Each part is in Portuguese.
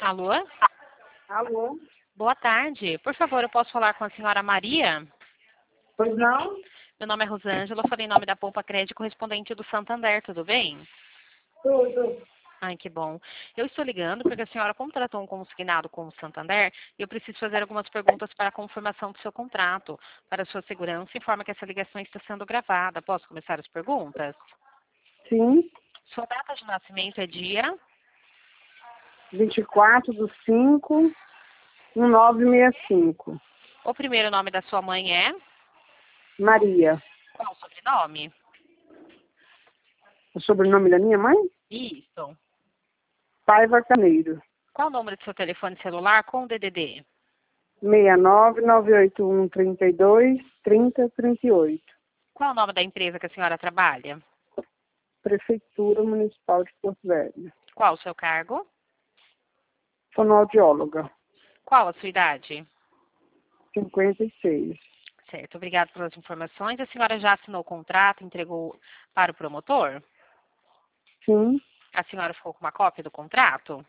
Alô? Alô? Boa tarde. Por favor, eu posso falar com a senhora Maria? Pois não? Meu nome é Rosângela, eu falei em nome da Poupa Crédito correspondente do Santander, tudo bem? Tudo. Ai, que bom. Eu estou ligando porque a senhora contratou um consignado com o Santander e eu preciso fazer algumas perguntas para a confirmação do seu contrato. Para a sua segurança, informa que essa ligação está sendo gravada. Posso começar as perguntas? Sim. Sua data de nascimento é dia? 24/5/1965. O primeiro nome da sua mãe é? Maria. Qual o sobrenome? O sobrenome da minha mãe? Isso. Paiva Caneiro. Qual o número do seu telefone celular com o DDD? 69981323038. Qual o nome da empresa que a senhora trabalha? Prefeitura Municipal de Porto Velho. Qual o seu cargo? Fonoaudióloga. Qual a sua idade? 56. Certo, obrigada pelas informações. A senhora já assinou o contrato, entregou para o promotor? Sim. A senhora ficou com uma cópia do contrato?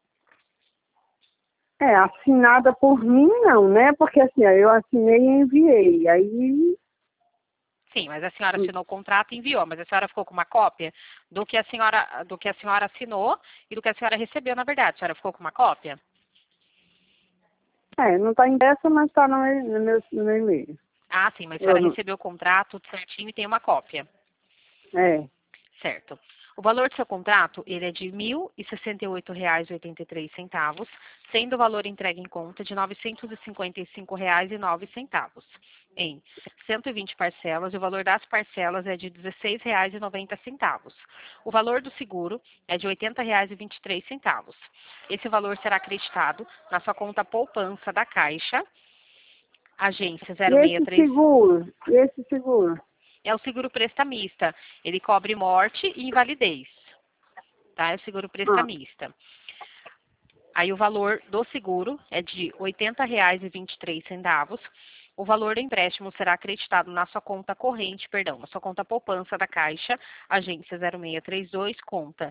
Assinada por mim não, né? Porque assim, ó, eu assinei e enviei. Aí, Sim, mas a senhora assinou o contrato e enviou, mas a senhora ficou com uma cópia do que a senhora assinou e do que a senhora recebeu, na verdade. A senhora ficou com uma cópia? não tá impressa, mas tá no meu e-mail. Ah, sim, mas a Eu senhora não- recebeu o contrato certinho e tem uma cópia. É. Certo. O valor do seu contrato, ele é de R$ 1.068,83, sendo o valor entregue em conta de R$ 955,09, em 120 parcelas, e o valor das parcelas é de R$ 16,90. O valor do seguro é de R$ 80,23. Esse valor será acreditado na sua conta poupança da Caixa, agência E esse 063. seguro? E esse seguro? É o seguro prestamista. Ele cobre morte e invalidez. Tá? É o seguro Ah, prestamista. Aí o valor do seguro é de R$ 80,23. O valor do empréstimo será acreditado na sua conta corrente, na sua conta poupança da Caixa, agência 0632, conta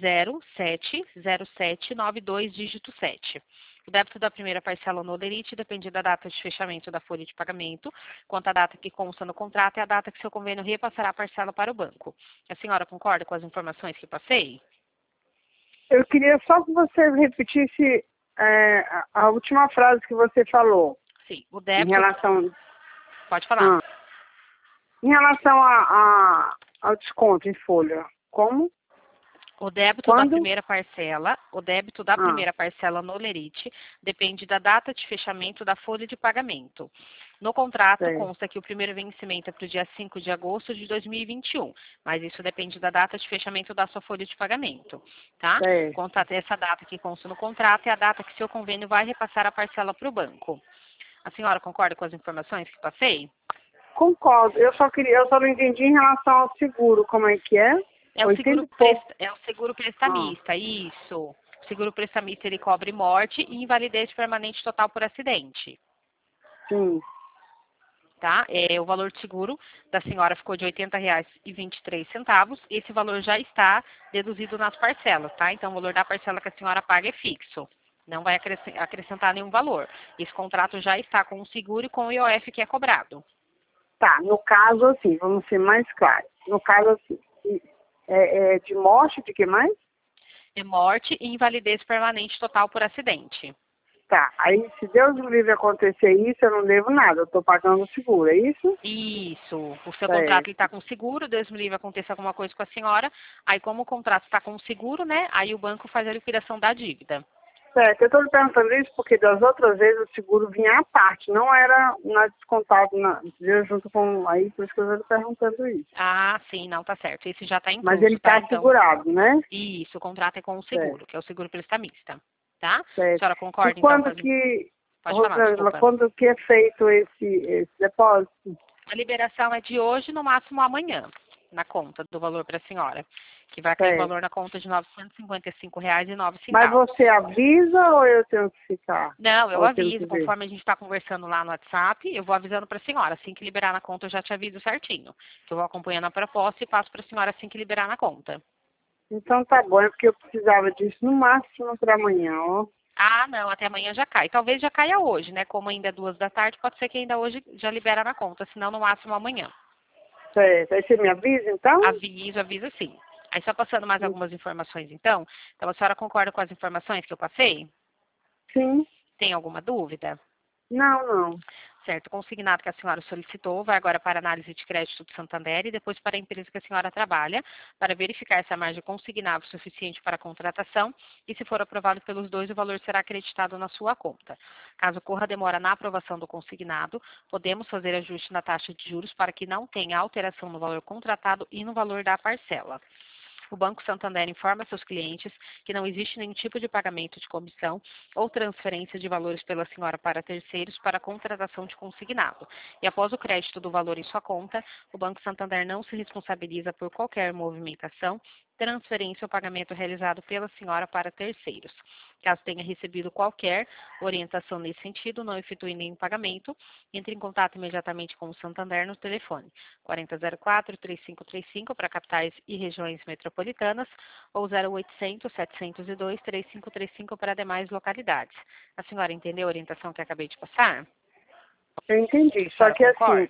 070792, dígito 7. O débito da primeira parcela no Olerite depende da data de fechamento da folha de pagamento, quanto à data que consta no contrato é a data que seu convênio repassará a parcela para o banco. A senhora concorda com as informações que passei? eu queria só que você repetisse a última frase que você falou Sim, o em débito. relação, Pode falar. ah, em relação ao desconto em folha. Como? O débito da Quando? primeira parcela, Ah, no Olerite depende da data de fechamento da folha de pagamento. No contrato sei. consta que o primeiro vencimento é para o dia 5 de agosto de 2021, mas isso depende da data de fechamento da sua folha de pagamento, tá? Certo. Essa data que consta no contrato é a data que seu convênio vai repassar a parcela para o banco. A senhora concorda com as informações que passei? Concordo. Eu só não entendi em relação ao seguro, como é que é? 80 e pouco. É o seguro Ah, prestamista, isso. O seguro prestamista ele cobre morte e invalidez permanente total por acidente, sim. tá? O valor de seguro da senhora ficou de R$ 80,23. Esse valor já está deduzido nas parcelas, tá? Então o valor da parcela que a senhora paga é fixo. Não vai acrescentar nenhum valor. Esse contrato já está com o seguro e com o IOF que é cobrado. Tá, no caso assim, vamos ser mais claros. No caso assim, de morte, de que mais? É morte e invalidez permanente total por acidente. Tá, aí se Deus me livre acontecer isso, eu não devo nada, eu estou pagando o seguro, é isso? Isso. O seu contrato Certo. está com seguro, Deus me livre aconteça alguma coisa com a senhora. Aí, como o contrato está com seguro, né? Aí o banco faz a liquidação da dívida. Certo, eu estou lhe perguntando isso porque das outras vezes o seguro vinha à parte, não era descontado, entendeu? Junto com, aí por isso que eu estou lhe perguntando isso. Ah, sim, não, tá certo. Esse já está Mas ele incluso, tá? está Então, assegurado, né? isso, o contrato é com o Certo, seguro, que é o seguro prestamista, tá? A certo. senhora E concorda, então, com quando as... que, Pode falar, Rosângela, desculpa. quando que é feito esse depósito? A liberação é de hoje, no máximo amanhã, na conta do valor para a senhora, que vai cair o Certo. valor na conta de R$ 955,09. Mas você avisa ou eu tenho que ficar? Não, eu Ou eu tenho que aviso. ver? Conforme a gente está conversando lá no WhatsApp, eu vou avisando para a senhora. Assim que liberar na conta, eu já te aviso certinho. Que eu vou acompanhando a proposta e passo para a senhora assim que liberar na conta. Então tá bom, é porque eu precisava disso no máximo para amanhã, ó. Ah, não, até amanhã já cai. Talvez já caia hoje, né? Como ainda é 2 da tarde, pode ser que ainda hoje já libera na conta, senão no máximo amanhã. Certo. Aí você me avisa, então? Aviso sim. Aí só passando mais algumas informações então. Então a senhora concorda com as informações que eu passei? Sim. Tem alguma dúvida? Não, não. Certo, o consignado que a senhora solicitou vai agora para a análise de crédito do Santander e depois para a empresa que a senhora trabalha, para verificar se a margem consignável é suficiente para a contratação e, se for aprovado pelos dois, o valor será acreditado na sua conta. Caso ocorra demora na aprovação do consignado, podemos fazer ajuste na taxa de juros para que não tenha alteração no valor contratado e no valor da parcela. O Banco Santander informa seus clientes que não existe nenhum tipo de pagamento de comissão ou transferência de valores pela senhora para terceiros para a contratação de consignado. E após o crédito do valor em sua conta, o Banco Santander não se responsabiliza por qualquer movimentação, transferência ou pagamento realizado pela senhora para terceiros. Caso tenha recebido qualquer orientação nesse sentido, não efetue nenhum pagamento, entre em contato imediatamente com o Santander no telefone 4004-3535 para capitais e regiões metropolitanas ou 0800 702 3535 para demais localidades. A senhora entendeu a orientação que acabei de passar? Eu entendi. A Só senhora que assim, concorda?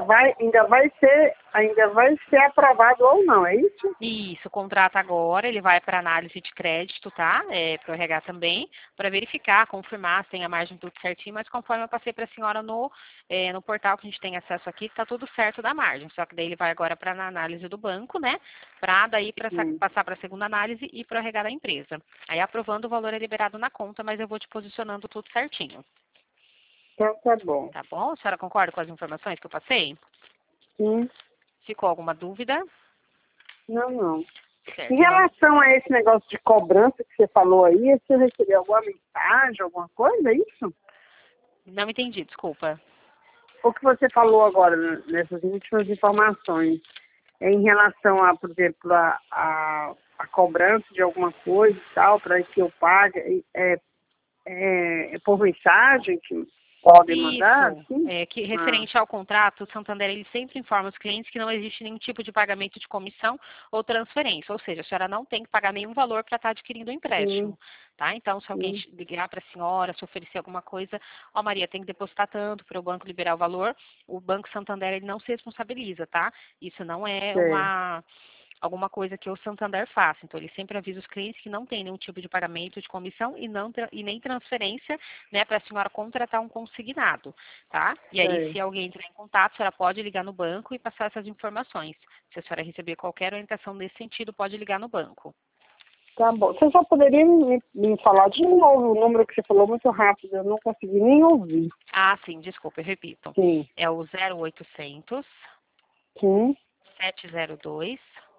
ainda vai ser aprovado ou não, é isso? Isso, o contrato agora, ele vai para análise de crédito, tá? Para o RH também, para verificar, confirmar se tem a margem tudo certinho, mas conforme eu passei para a senhora no portal que a gente tem acesso aqui, está tudo certo da margem. Só que daí ele vai agora para a análise do banco, né? Para daí passar para a segunda análise e para o RH da empresa. Aí aprovando o valor é liberado na conta, mas eu vou te posicionando tudo certinho. Então tá bom. Tá bom? A senhora concorda com as informações que eu passei? Sim. Ficou alguma dúvida? Não, não. Em Certo, em nome... relação a esse negócio de cobrança que você falou aí, você recebeu alguma mensagem, alguma coisa, é isso? Não entendi, desculpa. O que você falou agora, nessas últimas informações, é em relação a, por exemplo, a cobrança de alguma coisa e tal, para que eu pague, é por mensagem que podem mandar, Isso, sim? que Ah, referente ao contrato, o Santander ele sempre informa os clientes que não existe nenhum tipo de pagamento de comissão ou transferência, ou seja, a senhora não tem que pagar nenhum valor para estar adquirindo o sim, empréstimo, tá? Então, se alguém sim, ligar para a senhora, se oferecer alguma coisa, ó Maria, tem que depositar tanto para o banco liberar o valor, o Banco Santander ele não se responsabiliza, tá? Isso não é é, alguma coisa que o Santander faça. Então, ele sempre avisa os clientes que não tem nenhum tipo de pagamento de comissão e nem transferência, né, para a senhora contratar um consignado, tá? E aí, é. se alguém entrar em contato, a senhora pode ligar no banco e passar essas informações. Se a senhora receber qualquer orientação nesse sentido, pode ligar no banco. Tá bom. Você só poderia me falar de novo o número que você falou muito rápido, eu não consegui nem ouvir. Ah, sim, desculpa, eu repito. Sim, É o 0800 sim, 702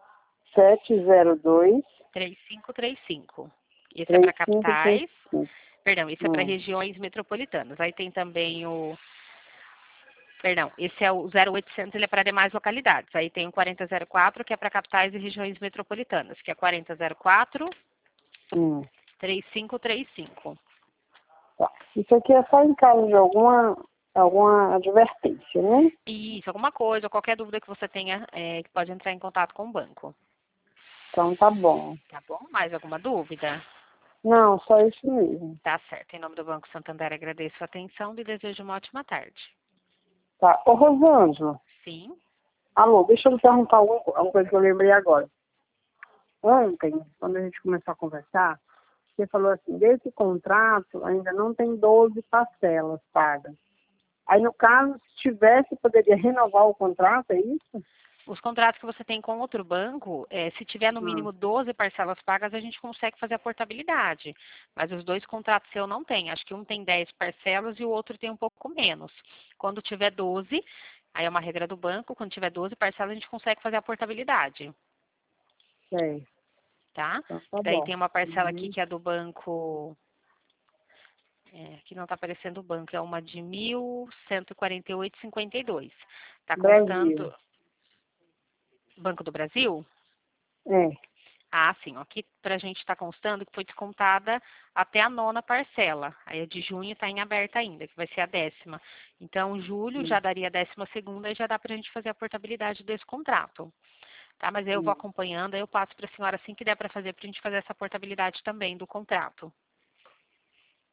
702 3535. Esse é para capitais. 3535. Perdão, isso é para Hum, regiões metropolitanas. Aí tem também Perdão, esse é o 0800, ele é para demais localidades. Aí tem o 4004, que é para capitais e regiões metropolitanas, que é 4004 hum. 3535. Tá. Isso aqui é só em caso de alguma advertência, né? Isso, alguma coisa, qualquer dúvida que você tenha, que pode entrar em contato com o banco. Então tá bom. Tá bom? Mais alguma dúvida? Não, só isso mesmo. Tá certo. Em nome do Banco Santander, agradeço a atenção e desejo uma ótima tarde. Tá. Ô, Rosângela, Sim? alô, deixa eu lhe perguntar uma coisa que eu lembrei agora. Ontem, quando a gente começou a conversar, você falou assim, desse contrato ainda não tem 12 parcelas pagas. Aí, no caso, se tivesse, poderia renovar o contrato, é isso? Os contratos que você tem com outro banco, se tiver no Ah, mínimo 12 parcelas pagas, a gente consegue fazer a portabilidade. Mas os dois contratos eu não tenho. Acho que um tem 10 parcelas e o outro tem um pouco menos. Quando tiver 12, aí é uma regra do banco, quando tiver 12 parcelas, a gente consegue fazer a portabilidade, sei. tá? Então tá Daí bom. tem uma parcela aqui Uhum. que é do banco, aqui não está aparecendo o banco, é uma de 1.148,52. Está Brasil. constando Banco do Brasil? É. Ah, sim. Aqui para a gente está constando que foi descontada até a 9ª parcela. Aí a de junho está em aberta ainda, que vai ser a 10ª. Então, julho já Hum, daria a 12ª e já dá para a gente fazer a portabilidade desse contrato. Tá? Mas aí eu vou hum. acompanhando, aí eu passo para a senhora assim que der para fazer, para a gente fazer essa portabilidade também do contrato.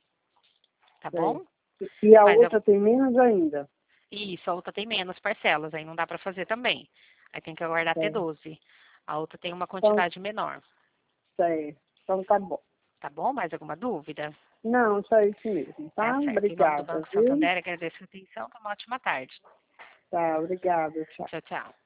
tá bom? E a Mas outra tem menos ainda. isso, a outra tem menos parcelas, aí não dá para fazer também. Aí tem que aguardar até É. 12. A outra tem uma Então, quantidade menor. certo. Então tá bom. Tá bom? Mais alguma dúvida? Não, só isso mesmo, Tá tá? certo. Em nome do Obrigada, Banco viu? Santander, agradeço a atenção. Uma ótima tarde. Tá, obrigada, tchau. Tchau, tchau.